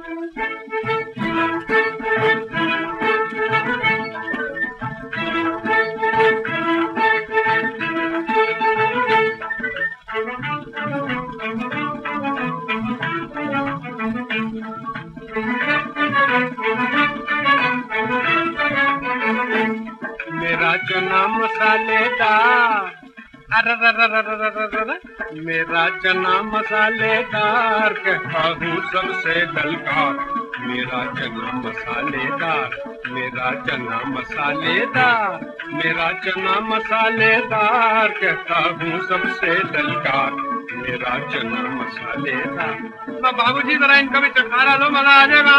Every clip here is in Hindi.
मेरा चना मसालेदार, मेरा चना मसालेदार, कहता हूँ सबसे ललकार। मेरा चना मसालेदार, मेरा चना मसालेदार, मेरा चना मसालेदार, कहता हूँ सबसे ललकार। मेरा चना मसालेदार। बाबूजी जरा इनका भी चटकारा लो, मजा आ जाएगा।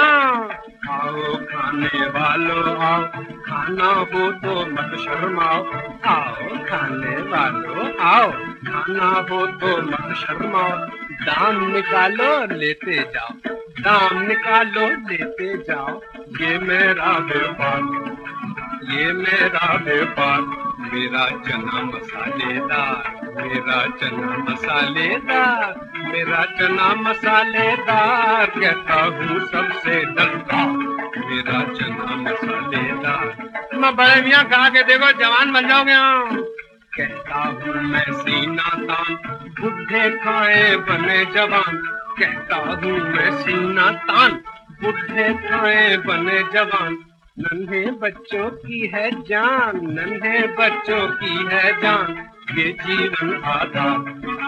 आओ खाने वालों आओ, खाना हो तो मत शर्माओ। आओ खाने वालों आओ, खाना हो तो मत शर्माओ। दाम निकालो लेते जाओ, दाम निकालो लेते जाओ। ये मेरा व्यापार, ये मेरा व्यापार। मेरा चना मसालेदार, मेरा चना मसालेदार, मेरा चना मसालेदार, कहता हूँ सबसे ललकार। मेरा चना मसालेदार। मैं बड़े मियाँ खा के देखो, जवान बन जाओगे। कहता हूँ मैं सीना तान, बुढ़े खाए बने जवान। कहता हूँ मैं सीना तान, बुढ़े खाए बने जवान। नन्हे बच्चों की है जान, नन्हे बच्चों की है जान। ये जीवन आधार,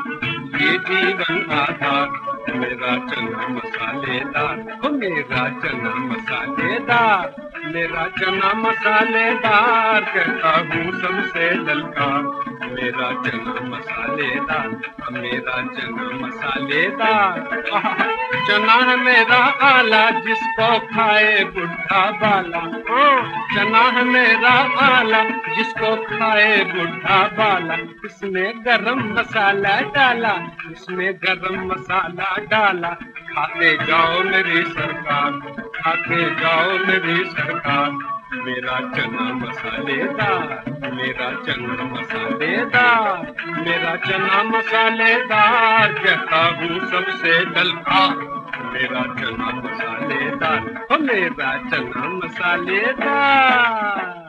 ये जीवन आधार। मेरा चना मसालेदार, मेरा चना मसालेदार, मेरा चना मसालेदार, कहता हूँ सबसे ललकार। मेरा चना मसालेदार, मेरा चना मसालेदार। चना है मेरा आला, जिसको खाए बुढ़ा बाला। चना है मेरा आला, जिसको खाए बुढ़ा बाला। इसमें गरम मसाला डाला, इसमें गरम मसाला डाला। खाते जाओ मेरी सरकार, खाते जाओ मेरी सरकार। मेरा चना मसालेदार, मेरा चना मसालेदार, मेरा चना मसालेदार, कहता हूँ सबसे ललकार। मेरा चना मसालेदार, मेरा चना मसालेदार।